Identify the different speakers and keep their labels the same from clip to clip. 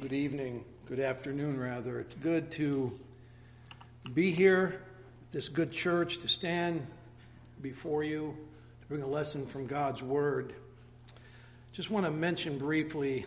Speaker 1: Good evening, good afternoon rather. It's good to be here at this good church, to stand before you, to bring a lesson from God's Word. Just want to mention briefly,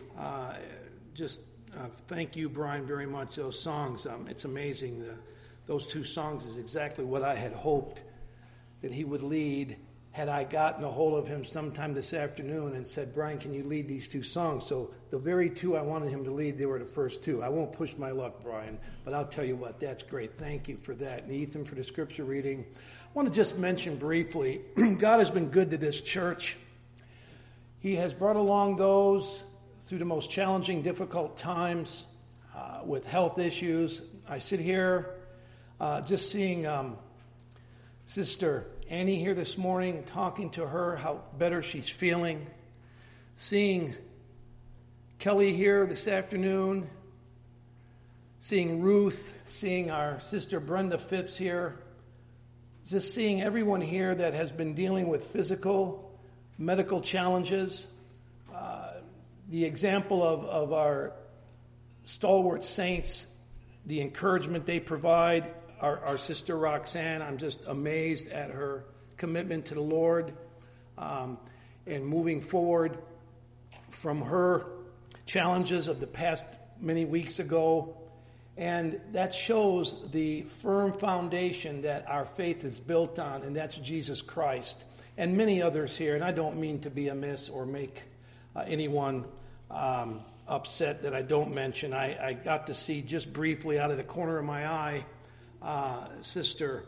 Speaker 1: thank you, Brian, very much. Those songs, it's amazing. Those two songs is exactly what I had hoped that he would lead had I gotten a hold of him sometime this afternoon and said, Brian, can you lead these two songs? So the very two I wanted him to lead, they were the first two. I won't push my luck, Brian, but I'll tell you what, that's great. Thank you for that. And Ethan for the scripture reading. I want to just mention briefly, God has been good to this church. He has brought along those through the most challenging, difficult times with health issues. I sit here just seeing Sister Annie here this morning, talking to her how better she's feeling. Seeing Kelly here this afternoon. Seeing Ruth. Seeing our sister Brenda Phipps here. Just seeing everyone here that has been dealing with physical, medical challenges. The example of our stalwart saints, the encouragement they provide. Our sister Roxanne, I'm just amazed at her commitment to the Lord and moving forward from her challenges of the past many weeks ago. And that shows the firm foundation that our faith is built on, and that's Jesus Christ. And many others here, and I don't mean to be amiss or make anyone upset that I don't mention. I got to see just briefly out of the corner of my eye Sister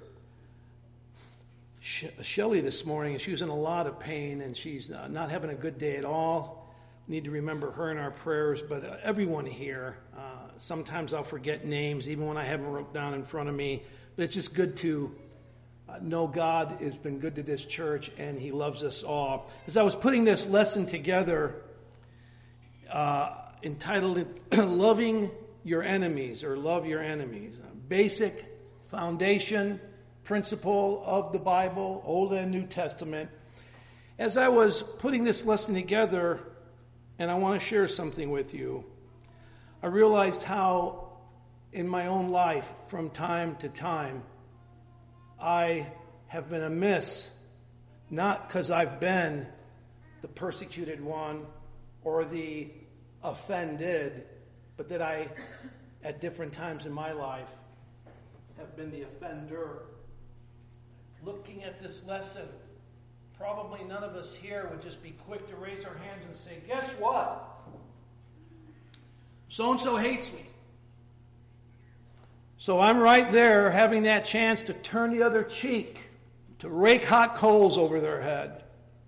Speaker 1: Shelley this morning, and she was in a lot of pain, and she's not having a good day at all. We need to remember her in our prayers, but everyone here, sometimes I'll forget names, even when I have them wrote down in front of me, but it's just good to know God has been good to this church, and He loves us all. As I was putting this lesson together, entitled Loving Your Enemies, or Love Your Enemies, basic foundation, principle of the Bible, Old and New Testament. As I was putting this lesson together, and I want to share something with you, I realized how in my own life, from time to time, I have been amiss, not because I've been the persecuted one or the offended, but that I, at different times in my life, have been the offender. Looking at this lesson, probably none of us here would just be quick to raise our hands and say, guess what? So-and-so hates me. So I'm right there having that chance to turn the other cheek, to rake hot coals over their head,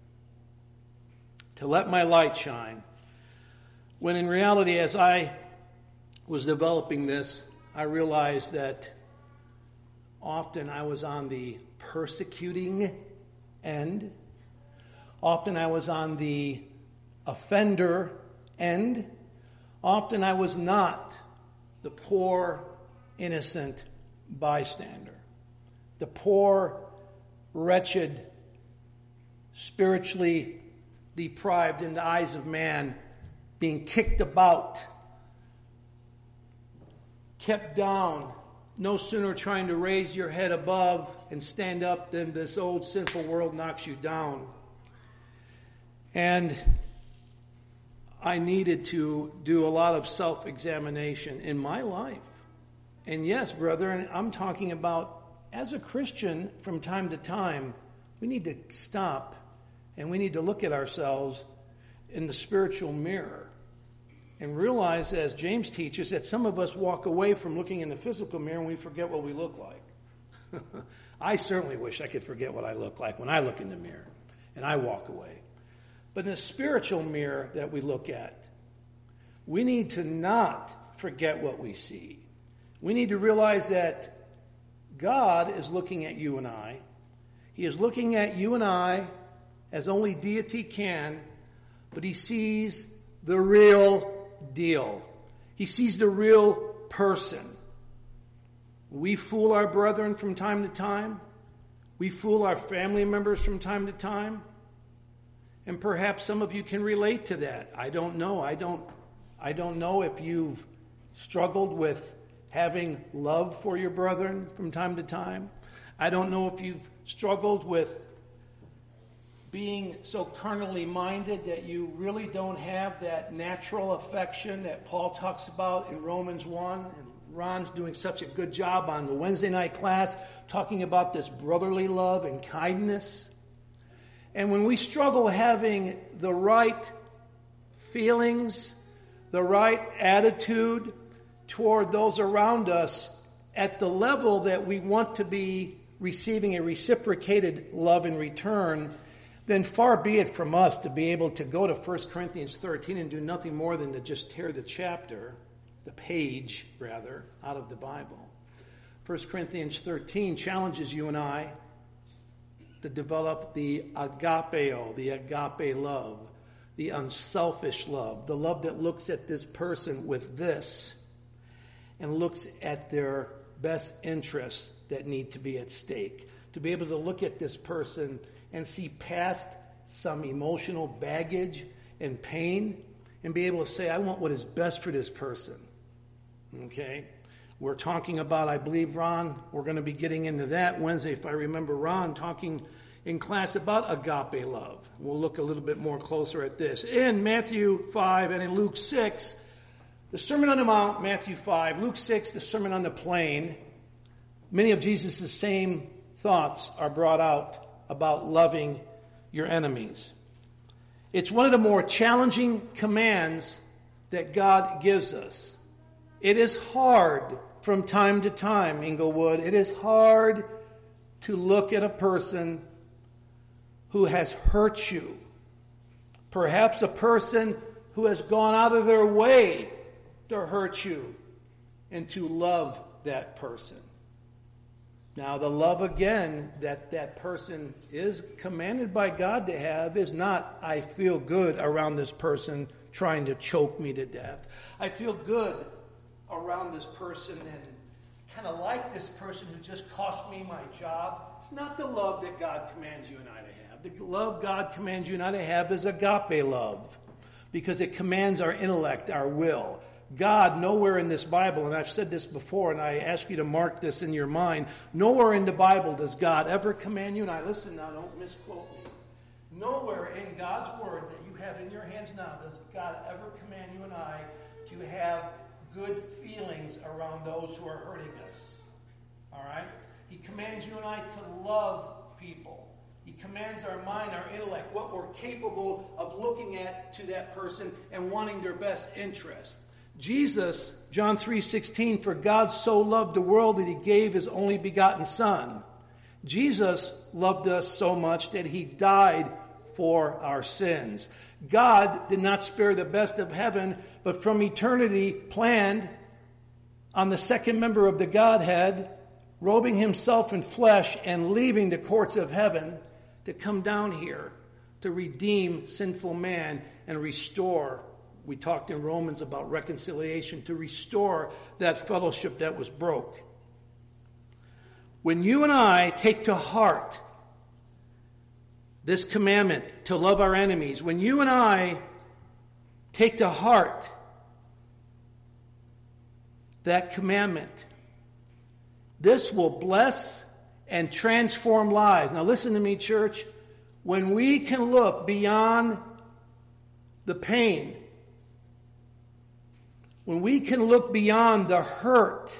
Speaker 1: to let my light shine. When in reality, as I was developing this, I realized that often I was on the persecuting end. Often I was on the offender end. Often I was not the poor, innocent bystander. The poor, wretched, spiritually deprived in the eyes of man, being kicked about, kept down, no sooner trying to raise your head above and stand up than this old sinful world knocks you down. And I needed to do a lot of self-examination in my life. And yes, brethren, I'm talking about as a Christian from time to time, we need to stop and we need to look at ourselves in the spiritual mirror. And realize, as James teaches, that some of us walk away from looking in the physical mirror and we forget what we look like. I certainly wish I could forget what I look like when I look in the mirror and I walk away. But in the spiritual mirror that we look at, we need to not forget what we see. We need to realize that God is looking at you and I. He is looking at you and I as only deity can, but He sees the real deal. He sees the real person. We fool our brethren from time to time. We fool our family members from time to time. And perhaps some of you can relate to that. I don't know. I don't know if you've struggled with having love for your brethren from time to time. I don't know if you've struggled with being so carnally minded that you really don't have that natural affection that Paul talks about in Romans 1. And Ron's doing such a good job on the Wednesday night class talking about this brotherly love and kindness. And when we struggle having the right feelings, the right attitude toward those around us at the level that we want to be receiving a reciprocated love in return, then far be it from us to be able to go to 1 Corinthians 13 and do nothing more than to just tear the page, out of the Bible. 1 Corinthians 13 challenges you and I to develop the agapeo, the agape love, the unselfish love, the love that looks at this person with this and looks at their best interests that need to be at stake. To be able to look at this person and see past some emotional baggage and pain and be able to say, I want what is best for this person. Okay? We're talking about, I believe, Ron, we're going to be getting into that Wednesday, if I remember Ron talking in class about agape love. We'll look a little bit more closer at this. In Matthew 5 and in Luke 6, the Sermon on the Mount, Matthew 5, Luke 6, the Sermon on the Plain, many of Jesus' same thoughts are brought out about loving your enemies. It's one of the more challenging commands that God gives us. It is hard from time to time, Inglewood. It is hard to look at a person who has hurt you. Perhaps a person who has gone out of their way to hurt you and to love that person. Now, the love, again, that person is commanded by God to have is not, I feel good around this person trying to choke me to death. I feel good around this person and kind of like this person who just cost me my job. It's not the love that God commands you and I to have. The love God commands you and I to have is agape love, because it commands our intellect, our will. God, nowhere in this Bible, and I've said this before, and I ask you to mark this in your mind, nowhere in the Bible does God ever command you and I, listen now, don't misquote me, nowhere in God's Word that you have in your hands now does God ever command you and I to have good feelings around those who are hurting us. All right? He commands you and I to love people. He commands our mind, our intellect, what we're capable of looking at to that person and wanting their best interest. Jesus, John 3:16, for God so loved the world that he gave his only begotten Son. Jesus loved us so much that he died for our sins. God did not spare the best of heaven, but from eternity planned on the second member of the Godhead, robing himself in flesh and leaving the courts of heaven to come down here to redeem sinful man and restore. We talked in Romans about reconciliation, to restore that fellowship that was broke. When you and I take to heart this commandment to love our enemies, when you and I take to heart that commandment, this will bless and transform lives. Now listen to me, church. When we can look beyond the pain, when we can look beyond the hurt,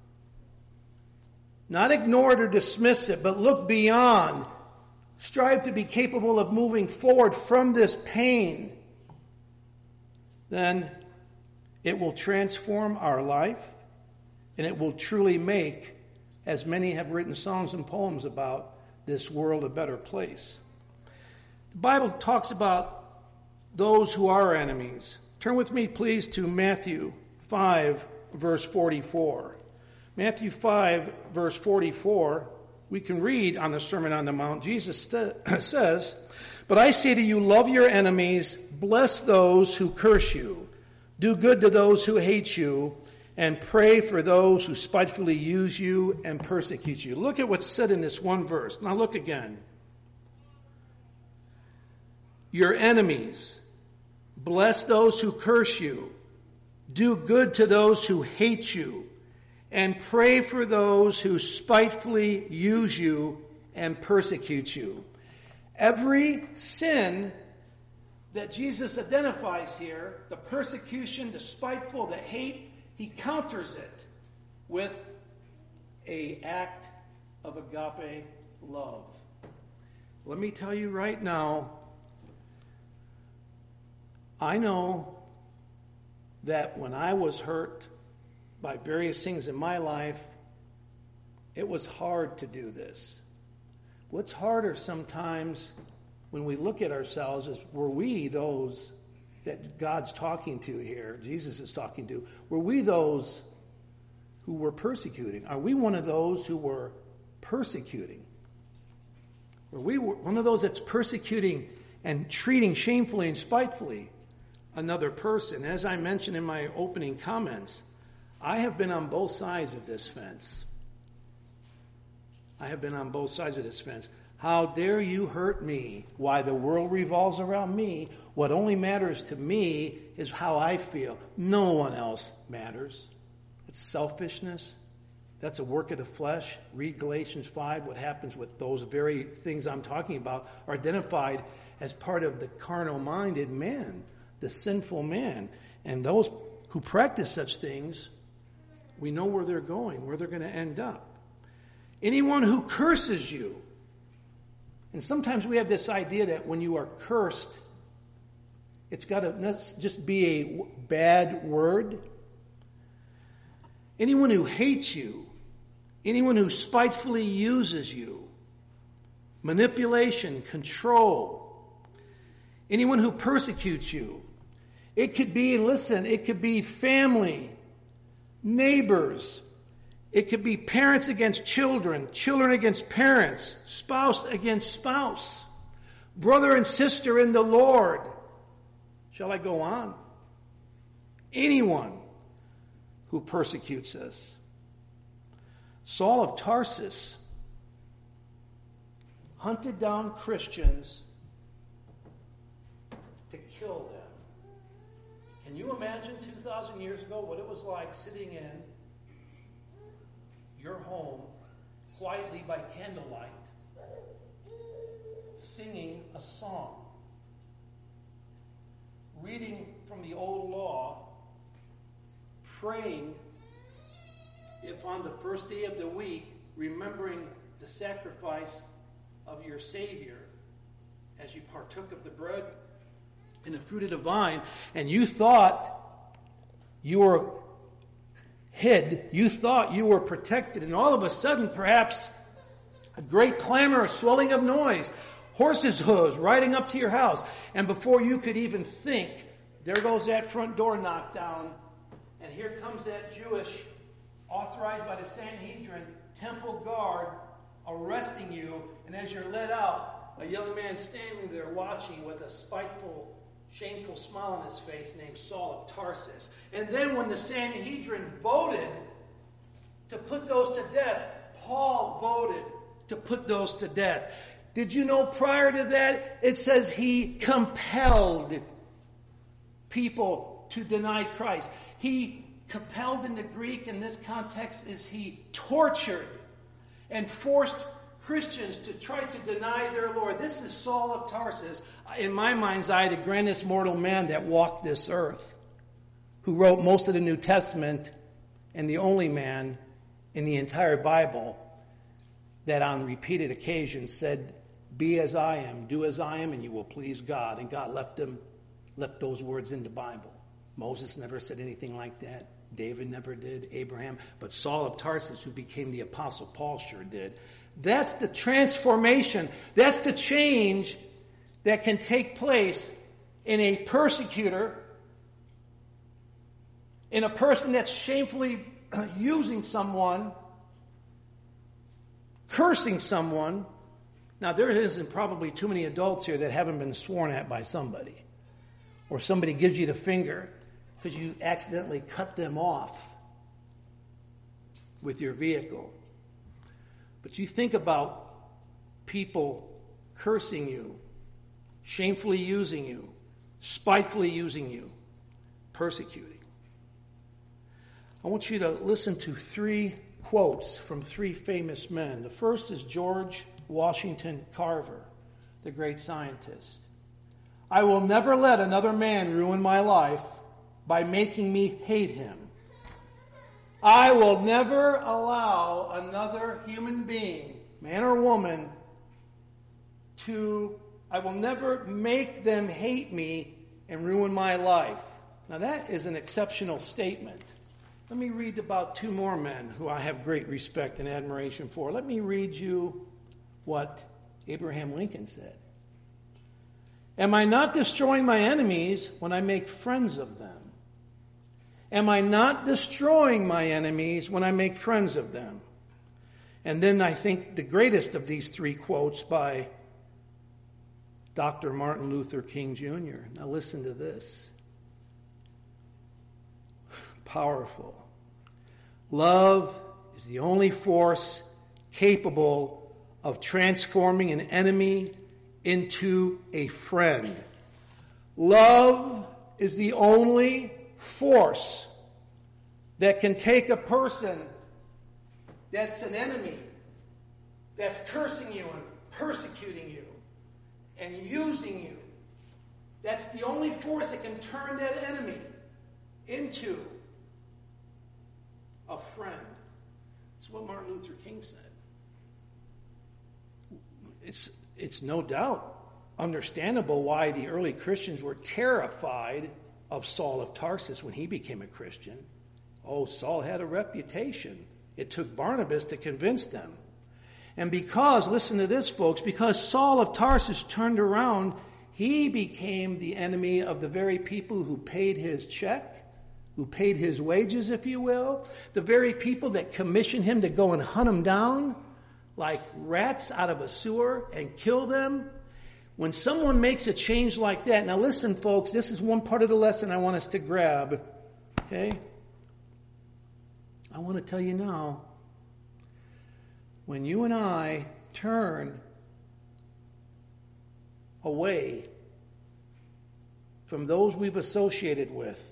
Speaker 1: not ignore it or dismiss it, but look beyond, strive to be capable of moving forward from this pain, then it will transform our life, and it will truly make, as many have written songs and poems about, this world a better place. The Bible talks about those who are enemies. Turn with me, please, to Matthew 5, verse 44. Matthew 5, verse 44, we can read on the Sermon on the Mount. Jesus says, but I say to you, love your enemies, bless those who curse you, do good to those who hate you, and pray for those who spitefully use you and persecute you. Look at what's said in this one verse. Now look again. Your enemies, bless those who curse you, Do good to those who hate you, and pray for those who spitefully use you and persecute you. Every sin that Jesus identifies here, the persecution, the spiteful, the hate, he counters it with an act of agape love. Let me tell you right now, I know that when I was hurt by various things in my life, it was hard to do this. What's harder sometimes when we look at ourselves is, were we those that God's talking to here, Jesus is talking to, were we those who were persecuting? Are we one of those who were persecuting? Were we one of those that's persecuting and treating shamefully and spitefully another person? As I mentioned in my opening comments, I have been on both sides of this fence. I have been on both sides of this fence. How dare you hurt me? Why, the world revolves around me. What only matters to me is how I feel. No one else matters. It's selfishness. That's a work of the flesh. Read Galatians 5. What happens with those very things I'm talking about are identified as part of the carnal-minded man, the sinful man. And those who practice such things, we know where they're going, where they're going to end up. Anyone who curses you. And sometimes we have this idea that when you are cursed, it's got to just be a bad word. Anyone who hates you, anyone who spitefully uses you, manipulation, control, anyone who persecutes you. It could be, listen, it could be family, neighbors. It could be parents against children, children against parents, spouse against spouse, brother and sister in the Lord. Shall I go on? Anyone who persecutes us. Saul of Tarsus hunted down Christians to kill them. Can you imagine 2,000 years ago what it was like sitting in your home quietly by candlelight, singing a song, reading from the old law, praying, if on the first day of the week, remembering the sacrifice of your Savior as you partook of the bread and the fruit of the vine, and you thought you were hid, you thought you were protected, and all of a sudden, perhaps, a great clamor, a swelling of noise, horses' hooves riding up to your house, and before you could even think, there goes that front door knocked down, and here comes that Jewish, authorized by the Sanhedrin, temple guard, arresting you, and as you're led out, a young man standing there watching with a spiteful, shameful smile on his face named Saul of Tarsus. And then when the Sanhedrin voted to put those to death, Paul voted to put those to death. Did you know prior to that, it says he compelled people to deny Christ. He compelled in the Greek in this context is he tortured and forced Christians to try to deny their Lord. This is Saul of Tarsus, in my mind's eye, the grandest mortal man that walked this earth, who wrote most of the New Testament and the only man in the entire Bible that on repeated occasions said, "Be as I am, do as I am, and you will please God." And God left those words in the Bible. Moses never said anything like that. David never did. Abraham. But Saul of Tarsus, who became the Apostle Paul, sure did. That's the transformation. That's the change that can take place in a persecutor, in a person that's shamefully using someone, cursing someone. Now, there isn't probably too many adults here that haven't been sworn at by somebody. Or somebody gives you the finger because you accidentally cut them off with your vehicle. But you think about people cursing you, shamefully using you, spitefully using you, persecuting. I want you to listen to 3 quotes from 3 famous men. The first is George Washington Carver, the great scientist. I will never let another man ruin my life by making me hate him. I will never allow another human being, man or woman, I will never make them hate me and ruin my life. Now that is an exceptional statement. Let me read about 2 more men who I have great respect and admiration for. Let me read you what Abraham Lincoln said. Am I not destroying my enemies when I make friends of them? Am I not destroying my enemies when I make friends of them? And then I think the greatest of these 3 quotes by Dr. Martin Luther King Jr. Now listen to this. Powerful. Love is the only force capable of transforming an enemy into a friend. Love is the only force that can take a person that's an enemy, that's cursing you and persecuting you and using you. That's the only force that can turn that enemy into a friend. That's what Martin Luther King said. It's no doubt understandable why the early Christians were terrified of Saul of Tarsus when he became a Christian. Oh, Saul had a reputation. It took Barnabas to convince them. And because, listen to this, folks, because Saul of Tarsus turned around, he became the enemy of the very people who paid his check, who paid his wages, if you will, the very people that commissioned him to go and hunt him down like rats out of a sewer and kill them. When someone makes a change like that, now listen, folks, this is one part of the lesson I want us to grab, okay? I want to tell you now, when you and I turn away from those we've associated with,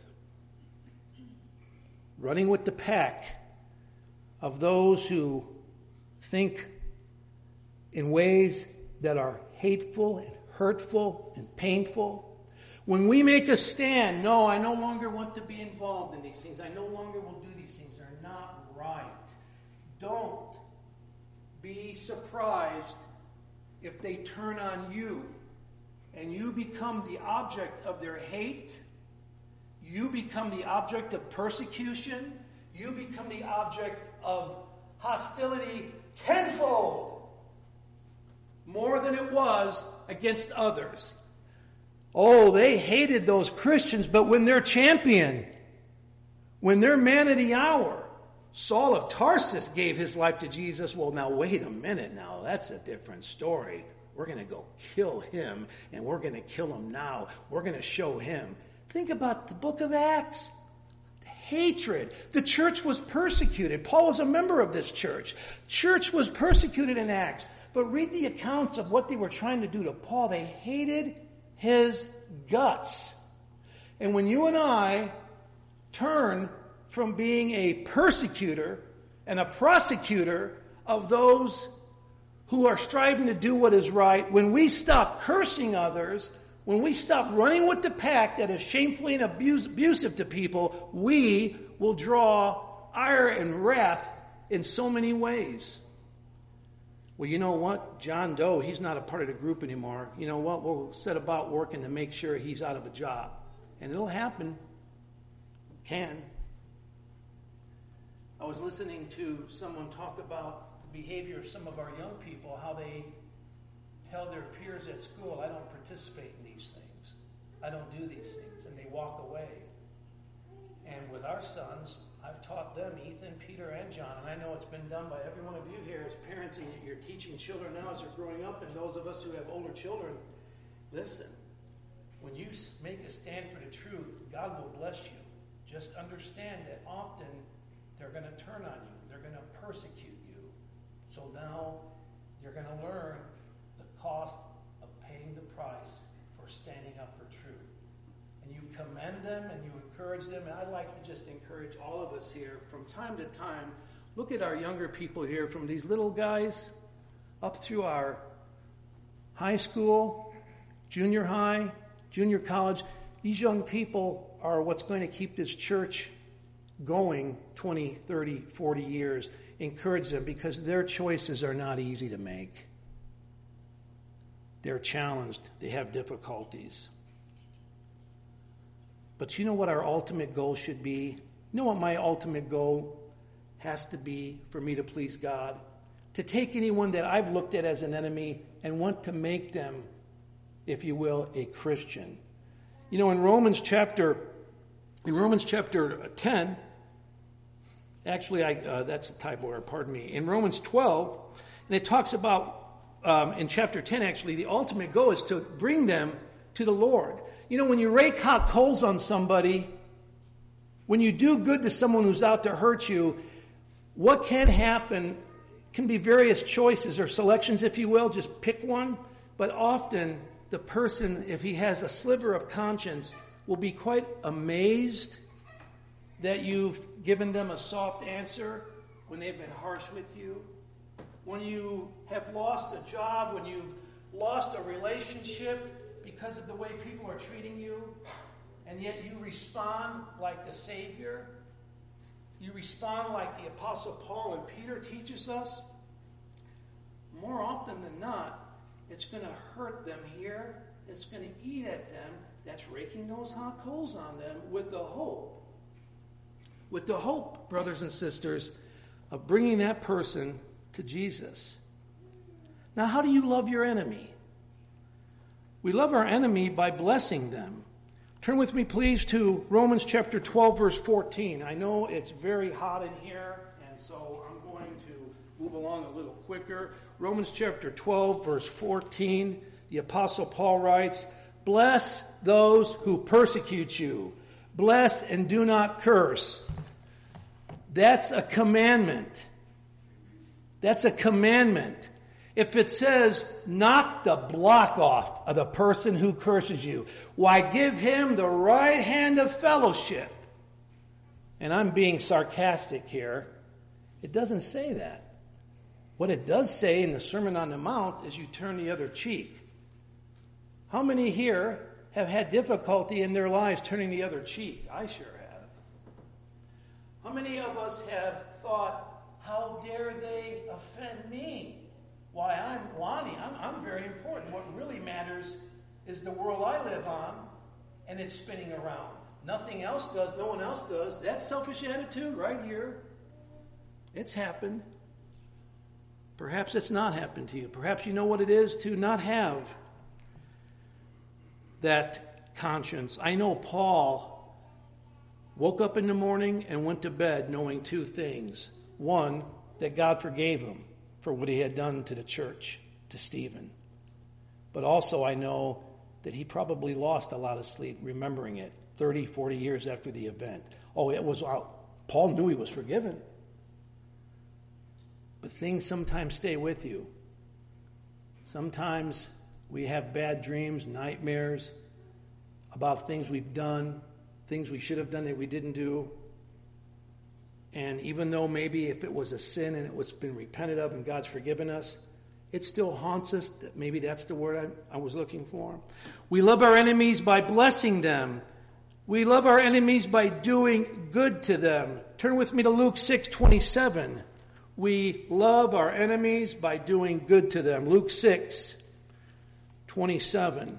Speaker 1: running with the pack of those who think in ways that are hateful and hurtful and painful, when we make a stand, no, I no longer want to be involved in these things. I no longer will do these things. They're not right. Don't be surprised if they turn on you and you become the object of their hate. You become the object of persecution. You become the object of hostility tenfold more than it was against others. Oh, they hated those Christians, but when their champion, when their man of the hour, Saul of Tarsus, gave his life to Jesus, well, now wait a minute now, that's a different story. We're going to go kill him, and we're going to kill him now. We're going to show him. Think about the book of Acts. Hatred. The church was persecuted. Paul was a member of this church. Church was persecuted in Acts. But read the accounts of what they were trying to do to Paul. They hated his guts. And when you and I turn from being a persecutor and a prosecutor of those who are striving to do what is right, when we stop cursing others, when we stop running with the pack that is shamefully and abusive to people, we will draw ire and wrath in so many ways. Well, you know what? John Doe, he's not a part of the group anymore. You know what? We'll set about working to make sure he's out of a job. And it'll happen. Can. I was listening to someone talk about the behavior of some of our young people, how they tell their peers at school, I don't participate in these things. I don't do these things. And they walk away. And with our sons, I've taught them, Ethan, Peter, and John, and I know it's been done by every one of you here as parents, and you're teaching children now as they're growing up, and those of us who have older children, listen, when you make a stand for the truth, God will bless you. Just understand that often they're going to turn on you. They're going to persecute you. So now you're going to learn the cost of paying the price for standing up for truth. and you commend them and you encourage them. And I'd like to just encourage all of us here from time to time. Look at our younger people here, from these little guys up through our high school, junior high, junior college. These young people are what's going to keep this church going 20, 30, 40 years. Encourage them, because their choices are not easy to make. They're challenged. They have difficulties. But you know what our ultimate goal should be? You know what my ultimate goal has to be for me to please God? To take anyone that I've looked at as an enemy and want to make them, if you will, a Christian. You know, in Romans chapter 10, actually, that's a typo error, pardon me. In Romans 12, and it talks about, in chapter 10, actually, the ultimate goal is to bring them to the Lord. You know, when you rake hot coals on somebody, when you do good to someone who's out to hurt you, what can happen can be various choices or selections, if you will. Just pick one. But often, the person, if he has a sliver of conscience, will be quite amazed that you've given them a soft answer when they've been harsh with you. When you have lost a job, when you've lost a relationship because of the way people are treating you, and yet you respond like the Savior. You respond like the Apostle Paul and Peter teaches us. More often than not, it's going to hurt them here. It's going to eat at them. That's raking those hot coals on them with the hope. With the hope, brothers and sisters, of bringing that person to Jesus. Now, how do you love your enemy? We love our enemy by blessing them. Turn with me, please, to Romans chapter 12, verse 14. I know it's very hot in here, and so I'm going to move along a little quicker. Romans chapter 12, verse 14, the Apostle Paul writes, "Bless those who persecute you. Bless and do not curse." That's a commandment. That's a commandment. If it says, knock the block off of the person who curses you, why, give him the right hand of fellowship. And I'm being sarcastic here. It doesn't say that. What it does say in the Sermon on the Mount is you turn the other cheek. How many here have had difficulty in their lives turning the other cheek? I sure have. How many of us have thought, how dare they offend me? Why, I'm Lonnie. I'm very important. What really matters is the world I live on, and it's spinning around. Nothing else does. No one else does. That selfish attitude right here, it's happened. Perhaps it's not happened to you. Perhaps you know what it is to not have that conscience. I know Paul woke up in the morning and went to bed knowing two things. One, that God forgave him for what he had done to the church, to Stephen. But also I know that he probably lost a lot of sleep remembering it 30, 40 years after the event. Paul knew he was forgiven. But things sometimes stay with you. Sometimes we have bad dreams, nightmares about things we've done, things we should have done that we didn't do. And even though maybe if it was a sin and it was been repented of and God's forgiven us, it still haunts us. Maybe that's the word I was looking for. We love our enemies by blessing them. We love our enemies by doing good to them. Turn with me to Luke 6:27. We love our enemies by doing good to them. Luke 6:27.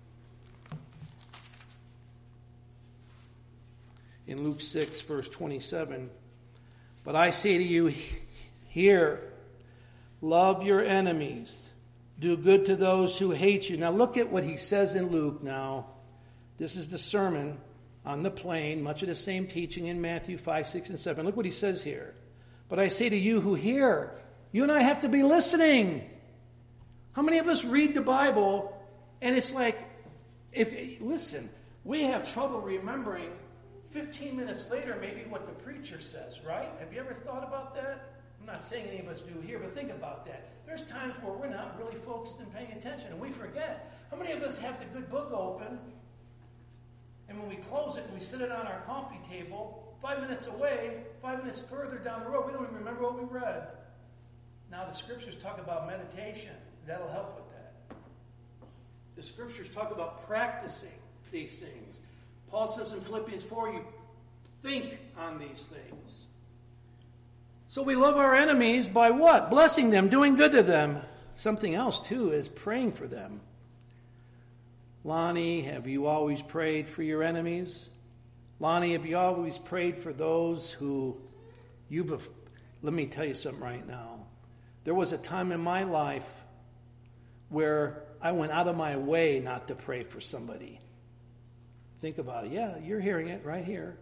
Speaker 1: In Luke 6, verse 27, "But I say to you here, love your enemies. Do good to those who hate you." Now look at what he says in Luke now. This is the Sermon on the Plain, much of the same teaching in Matthew 5, 6, and 7. Look what he says here. "But I say to you who hear," you and I have to be listening. How many of us read the Bible and it's like, listen, we have trouble remembering 15 minutes later, maybe what the preacher says, right? Have you ever thought about that? I'm not saying any of us do here, but think about that. There's times where we're not really focused and paying attention, and we forget. How many of us have the good book open, And when we close it and we sit it on our coffee table, 5 minutes away, 5 minutes further down the road, we don't even remember what we read. Now the scriptures talk about meditation. That'll help with that. The scriptures talk about practicing these things. Paul says in Philippians 4, you think on these things. So we love our enemies by what? Blessing them, doing good to them. Something else, too, is praying for them. Lonnie, have you always prayed for your enemies? Lonnie, have you always prayed for those who let me tell you something right now. There was a time in my life where I went out of my way not to pray for somebody. Think about it. Yeah, you're hearing it right here.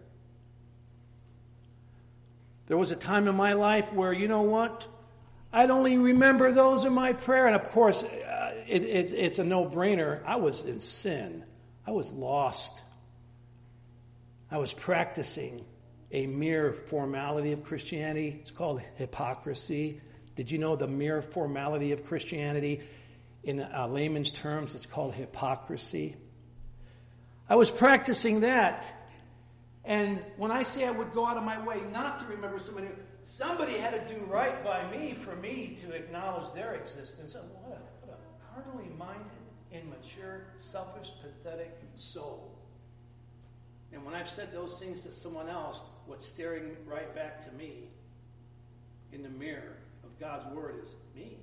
Speaker 1: There was a time in my life where, you know what? I'd only remember those in my prayer. And of course, it's a no-brainer. I was in sin. I was lost. I was practicing a mere formality of Christianity. It's called hypocrisy. Did you know the mere formality of Christianity? In layman's terms, it's called hypocrisy. I was practicing that. And when I say I would go out of my way not to remember somebody had to do right by me for me to acknowledge their existence. What a carnally minded, immature, selfish, pathetic soul. And when I've said those things to someone else, what's staring right back to me in the mirror of God's word is me.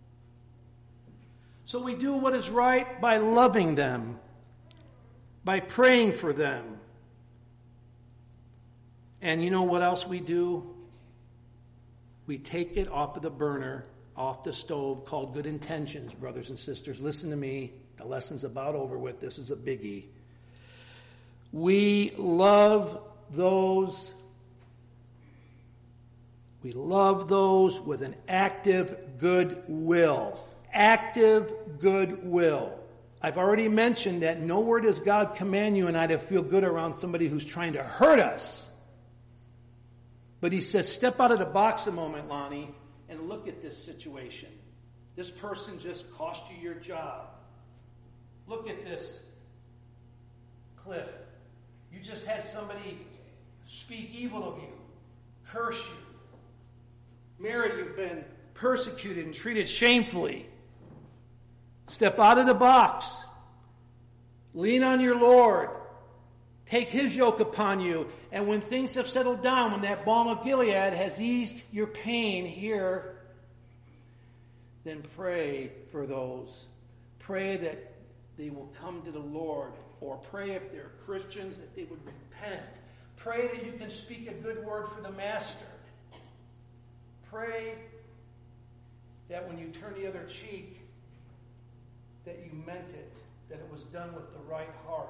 Speaker 1: So we do what is right by loving them, by praying for them. And you know what else we do? We take it off of the burner, off the stove, called good intentions, brothers and sisters. Listen to me. The lesson's about over with. This is a biggie. We love those with an active goodwill. Active goodwill. I've already mentioned that nowhere does God command you and I to feel good around somebody who's trying to hurt us. But he says, step out of the box a moment, Lonnie, and look at this situation. This person just cost you your job. Look at this, Cliff. You just had somebody speak evil of you, curse you. Mary, you've been persecuted and treated shamefully. Step out of the box. Lean on your Lord. Take his yoke upon you. And when things have settled down, when that balm of Gilead has eased your pain here, then pray for those. Pray that they will come to the Lord. Or pray if they're Christians that they would repent. Pray that you can speak a good word for the master. Pray that when you turn the other cheek, that you meant it, that it was done with the right heart.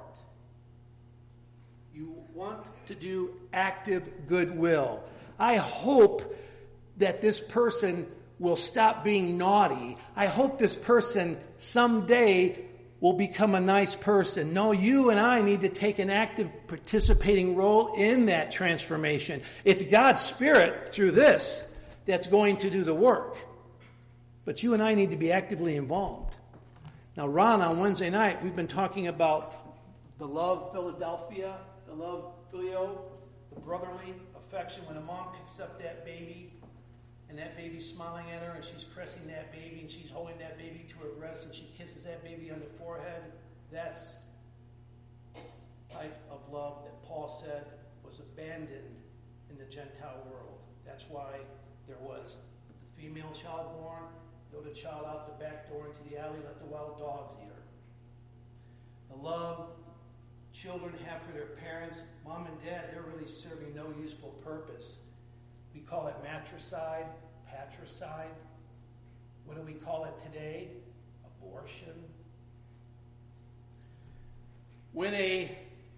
Speaker 1: You want to do active goodwill. I hope that this person will stop being naughty. I hope this person someday will become a nice person. No, you and I need to take an active participating role in that transformation. It's God's Spirit through this that's going to do the work. But you and I need to be actively involved. Now, Ron, on Wednesday night, we've been talking about the love Philadelphia, the love Filio, the brotherly affection when a mom picks up that baby and that baby's smiling at her and she's caressing that baby and she's holding that baby to her breast and she kisses that baby on the forehead. That's the type of love that Paul said was abandoned in the Gentile world. That's why there was the female child born, throw the child out the back door into the alley, let the wild dogs eat her. The love children have for their parents, mom and dad, they're really serving no useful purpose. We call it matricide, patricide. What do we call it today? Abortion. When a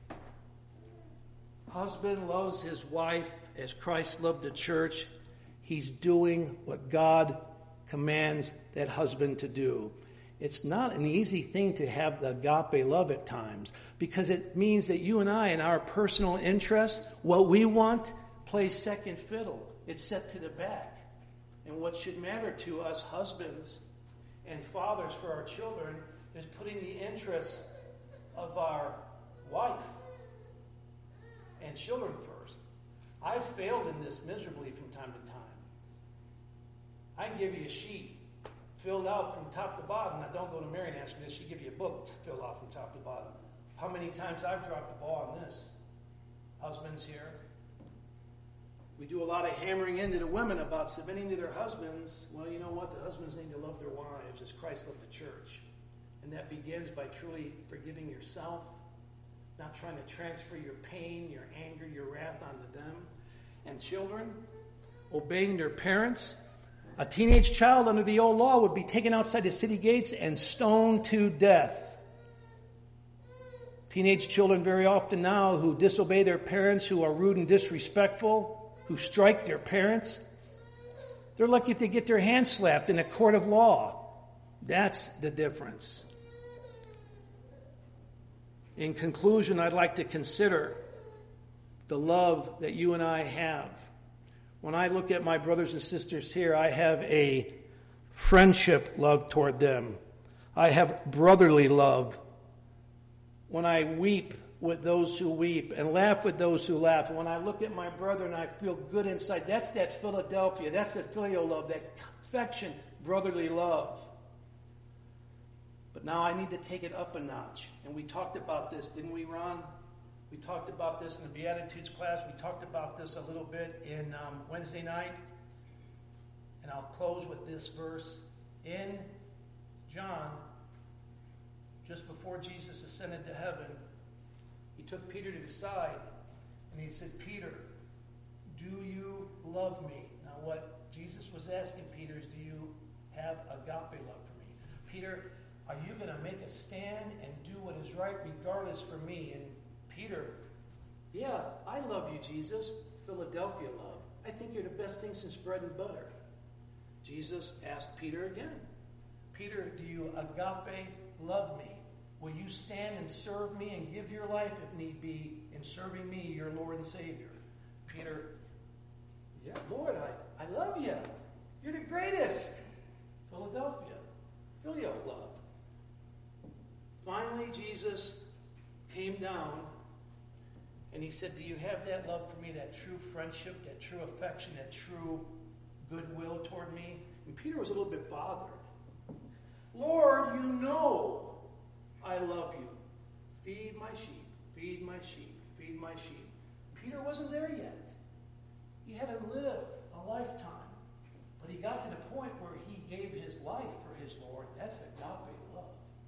Speaker 1: husband loves his wife as Christ loved the church, he's doing what God commands that husband to do. It's not an easy thing to have the agape love at times because it means that you and I, in our personal interest, what we want, plays second fiddle. It's set to the back. And what should matter to us husbands and fathers for our children is putting the interests of our wife and children first. I've failed in this miserably from time to time. I can give you a sheet filled out from top to bottom. Now, don't go to Mary and ask me this. She'll give you a book filled out from top to bottom. How many times I've dropped the ball on this? Husbands here. We do a lot of hammering into the women about submitting to their husbands. Well, you know what? The husbands need to love their wives as Christ loved the church. And that begins by truly forgiving yourself, not trying to transfer your pain, your anger, your wrath onto them. And children, obeying their parents. A teenage child under the old law would be taken outside the city gates and stoned to death. Teenage children very often now who disobey their parents, who are rude and disrespectful, who strike their parents, they're lucky if they get their hands slapped in a court of law. That's the difference. In conclusion, I'd like to consider the love that you and I have. When I look at my brothers and sisters here, I have a friendship love toward them. I have brotherly love. When I weep with those who weep and laugh with those who laugh, and when I look at my brother and I feel good inside, that's that Philadelphia, that's that filial love, that affection, brotherly love. But now I need to take it up a notch. And we talked about this, didn't we, Ron? We talked about this in the Beatitudes class. We talked about this a little bit in Wednesday night. And I'll close with this verse. In John, just before Jesus ascended to heaven, he took Peter to the side and he said, Peter, do you love me? Now what Jesus was asking Peter is, do you have agape love for me? Peter, are you going to make a stand and do what is right regardless for me? And Peter, yeah, I love you, Jesus. Philadelphia love. I think you're the best thing since bread and butter. Jesus asked Peter again, Peter, do you agape love me? Will you stand and serve me and give your life, if need be, in serving me, your Lord and Savior? Peter, yeah, Lord, I love you. You're the greatest. Philadelphia, filial love. Finally, Jesus came down and he said, do you have that love for me, that true friendship, that true affection, that true goodwill toward me? And Peter was a little bit bothered. Lord, you know I love you. Feed my sheep, feed my sheep, feed my sheep. Peter wasn't there yet. He had to live a lifetime. But he got to the point where he gave his life for his Lord. That's agape love.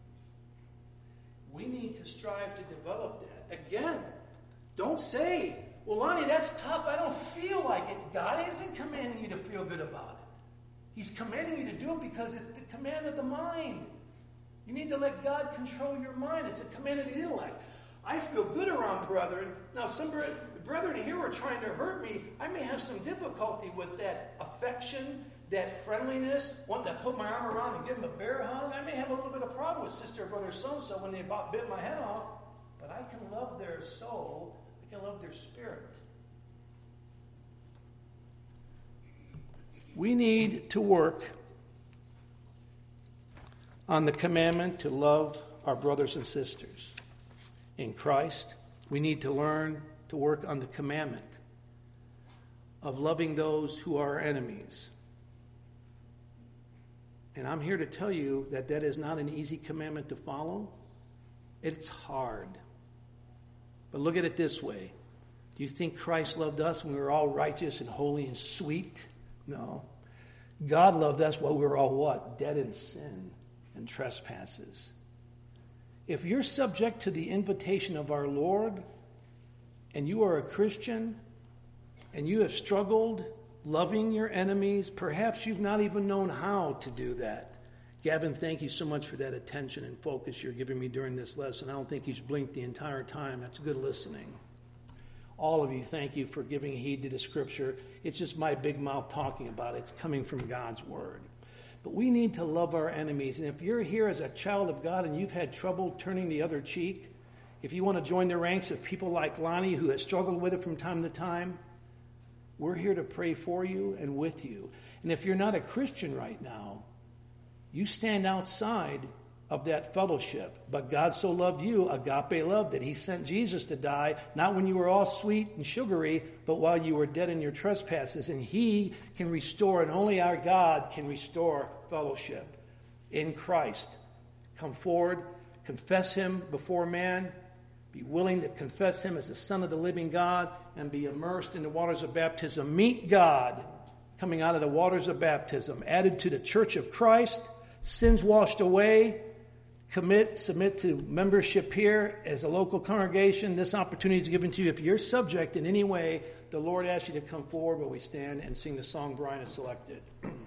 Speaker 1: We need to strive to develop that. Again, don't say, well, Lonnie, that's tough. I don't feel like it. God isn't commanding you to feel good about it. He's commanding you to do it because it's the command of the mind. You need to let God control your mind. It's a command of the intellect. I feel good around brethren. Now, if some brethren here are trying to hurt me, I may have some difficulty with that affection, that friendliness, wanting to put my arm around and give them a bear hug. I may have a little bit of problem with sister or brother so-and-so when they about bit my head off, but I can love their soul. I can love their spirit. We need to work on the commandment to love our brothers and sisters in Christ. We need to learn to work on the commandment of loving those who are our enemies. And I'm here to tell you that that is not an easy commandment to follow. It's hard. But look at it this way. Do you think Christ loved us when we were all righteous and holy and sweet? No. God loved us while we were all what? Dead in sin and trespasses. If you're subject to the invitation of our Lord and you are a Christian and you have struggled loving your enemies, perhaps you've not even known how to do that. Gavin, thank you so much for that attention and focus you're giving me during this lesson. I don't think he's blinked the entire time. That's good listening. All of you, thank you for giving heed to the scripture. It's just my big mouth talking about it. It's coming from God's word. But we need to love our enemies. And if you're here as a child of God and you've had trouble turning the other cheek, if you want to join the ranks of people like Lonnie who has struggled with it from time to time, we're here to pray for you and with you. And if you're not a Christian right now, you stand outside of that fellowship. But God so loved you, agape love, that he sent Jesus to die, not when you were all sweet and sugary, but while you were dead in your trespasses. And he can restore, and only our God can restore fellowship in Christ. Come forward, confess him before man, be willing to confess him as the Son of the living God, and be immersed in the waters of baptism. Meet God coming out of the waters of baptism, added to the church of Christ, sins washed away. Submit to membership here as a local congregation. This opportunity is given to you. If you're subject in any way, the Lord asks you to come forward while we stand and sing the song Brian has selected.